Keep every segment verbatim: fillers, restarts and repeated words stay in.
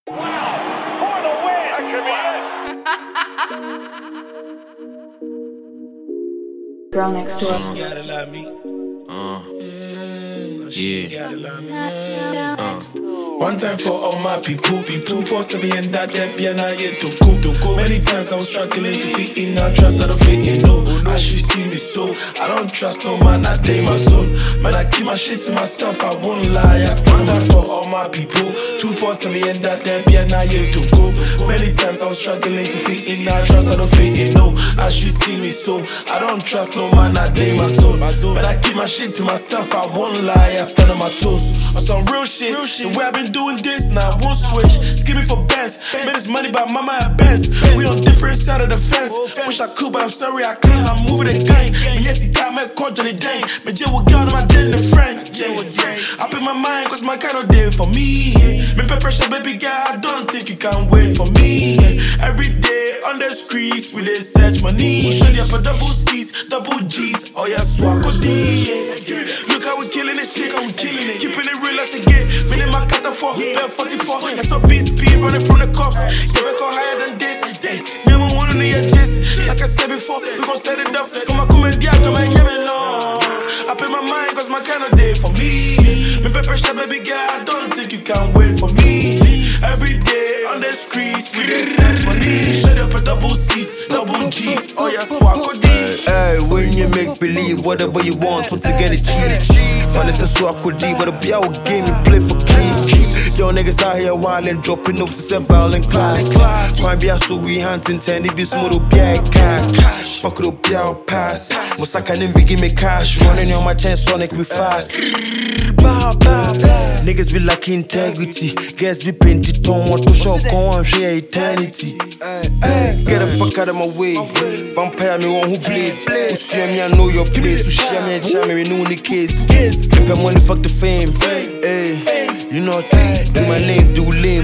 Wow, for the win. That could be it. Girl next door. She gotta love me. Uh, yeah. She gotta love me. Uh. One time for all my people, people for seven and that they be and I yet to go, to go. Many times I was struggling to fit in, I trust that I fit in, no. I should see me so, I don't trust no man, I take my soul. Man, I keep my shit to myself, I won't lie. I stand up for all my people, two four seven and that they be and I yet to go. Many times I was struggling to fit in, I trust that I fit in, no. I should see me so, I don't trust no man, I take my soul. Man, I keep my shit to myself, I won't lie. I stand on my toes, on some real shit, real shit. The way I've been doing this, now I won't switch. Skimming for bands, made this money by mama at best. We on different side of the fence. Wish I could, but I'm sorry I can't. I'm moving the gang. And yes, he got me caught Johnny Dang. Me jail with God, my dead the friend. I put my mind, cause my kind of day for me. Me pay pressure, baby girl, I don't think you can wait for me. Every day on the streets, we dey search money. Show you up a double C's, double G's. Oh yeah, swag or D. Look how we killing this shit, how we killing it. Keeping it real as it get. Me in my cutter for bell forty-four. S O B speed running from the cops. Yeah, we go higher than this. Me I'm one on the gist. Like I said before, we gon' set it up. Come on, come and diag, come and yeah, no. I pay my mind, cause my kind of day for me. Me pay pressure, baby girl, I don't think you can wait for me. Every day on the streets, we dey search money. Shut up a double C's, double G's. Oh yeah, swag or D. Hey, when you make believe, whatever you want, so to get it cheap. Find it's a swag or D, but a be out game and play for keys. Yo, niggas out here wildin', dropping notes to set violent class. Crime be a so we hunting, ten, it be smooth, oh, be a cash. Fuck it up, be out pass. What's I can give me cash? Running on my chain, Sonic, we fast. Niggas be like integrity. Guess be painted on what to show, go on, share eternity. Get the fuck out of my way. Vampire me one who bleed. Who see me, I know your place. Who share me and share me, we know the case. Keep your money, fuck the fame. Hey, you know what? Do my name, do lame.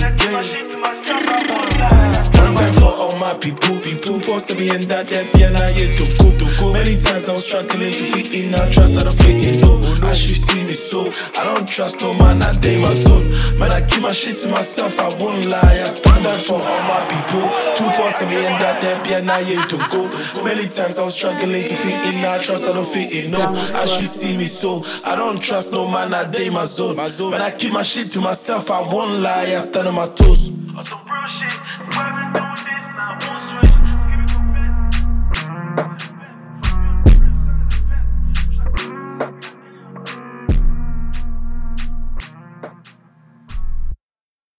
One time for all my people, people for seven and that they be and I yet to go, to go. Many times I was struggling to fit in, I trust that I fit in, no. I should see me so, I don't trust no man, I take my soul. Man, I keep my shit to myself, I won't lie. I stand up for all my people, two four seven and that they be and I yet to go. Many times I was struggling to fit in, I trust that I fit in, no. I should see me so, I don't trust no man, I take my soul. Man, I keep my shit to myself, I won't lie. I stand on my toes. On some real shit, why we doing this now?